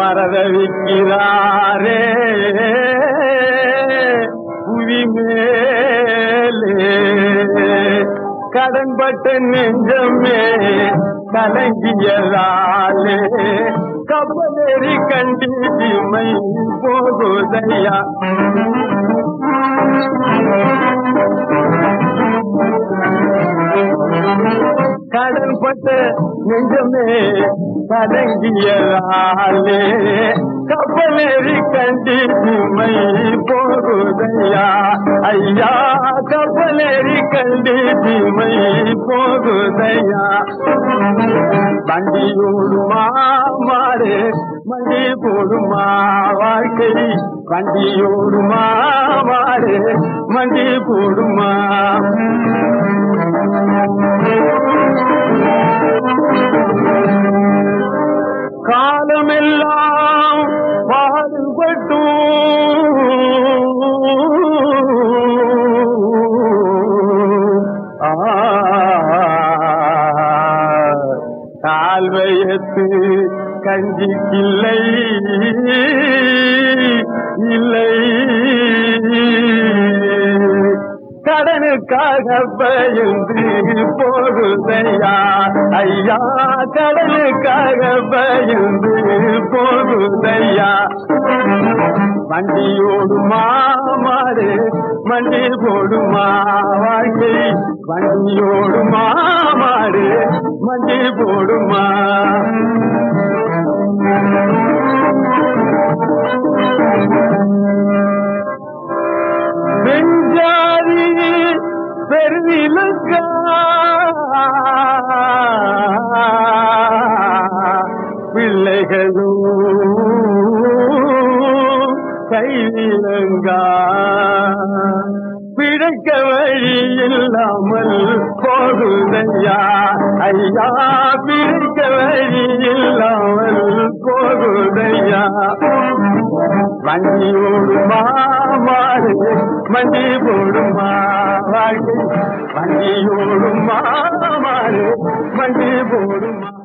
பரதவிக்கிறாரே புவி மேலே கடன்பட்ட நெஞ்சமே கலங்கியதாலே கப்பலேறி கண்டிமை போகுதையா கடன்பட்ட நெஞ்சமே கலங்கியதாலே கப்பலேறி கண்டிமை போகுதையா ஐயா கப்பலேறி கண்டிமை போகுதையா வண்டியோடுமா மாறு மண்டி போடுமா வாழ்க்கை வண்டியோடுமா மாறு மண்டி போடுமா காலமெல்லாம் பாடுபட்டும் கால்வயத்து கஞ்சிக்கில்லை இல்லை கடனுக்காக பயந்து போகுதையா ஐயா கடனுக்காக பயந்து போகுதையா வண்டியோடுமா மாறு மண்டி போடுமா வாழ்க்கை வண்டியோடுமா மாறு மண்டி போடுமா வெஞ்சாதி பெருவிலங்கா பிள்ளைகளும் கைவிலங்கா பிழைக்க வழி இல்லாமல் போகுதையா ஐயா பிழைக்க வழி இல்லாமல் போகுதையா வண்டியோடுமா மாறு மண்டி போடுமா வாழ்க்கை வண்டியோடுமா மாறு மண்டி போடுமா